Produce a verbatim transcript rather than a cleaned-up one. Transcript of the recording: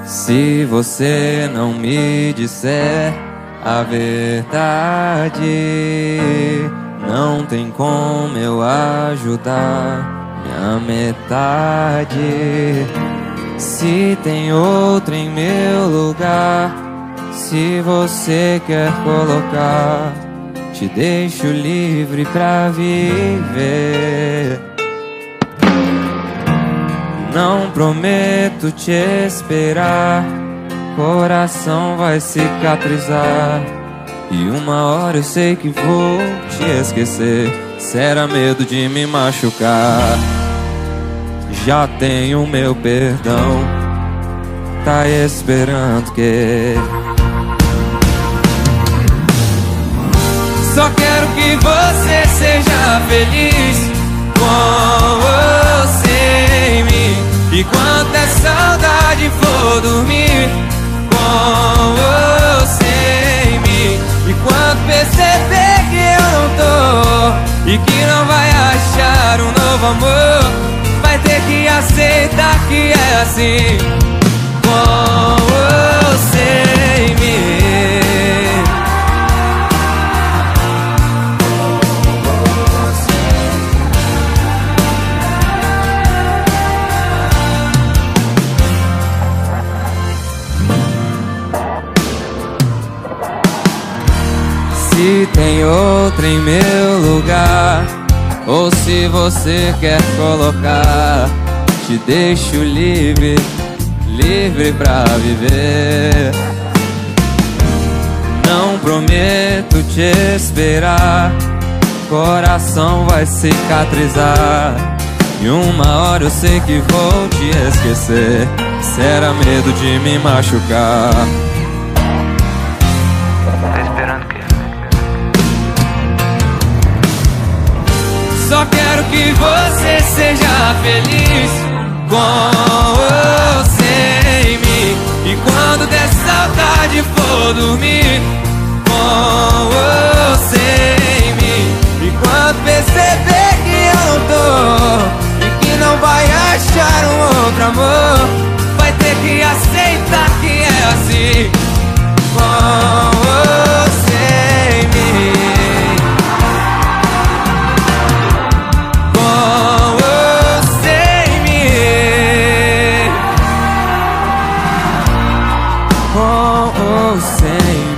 Se você não me disser a verdade, não tem como eu ajudar minha metade. Se tem outro em meu lugar, se você quer colocar, te deixo livre pra viver. Não prometo te esperar, coração vai cicatrizar, e uma hora eu sei que vou te esquecer. Será medo de me machucar? Já tenho meu perdão, tá esperando que... Só quero que você seja feliz com você em mim. E quando a saudade for dormir com você em mim, e quando perceber que eu não tô e que não vai achar um novo amor, vai ter que aceitar que é assim com você em mim. Se tem outro em meu lugar, ou se você quer colocar, te deixo livre, livre pra viver. Não prometo te esperar, coração vai cicatrizar, e uma hora eu sei que vou te esquecer. Será medo de me machucar? Tá esperando o quê? Só quero que você seja feliz com você em mim. E quando der saudade for dormir com você em mim, e quando perceber que eu não tô e que não vai achar um outro amor, vai ter que aceitar que é assim com você em mim. Com ou sem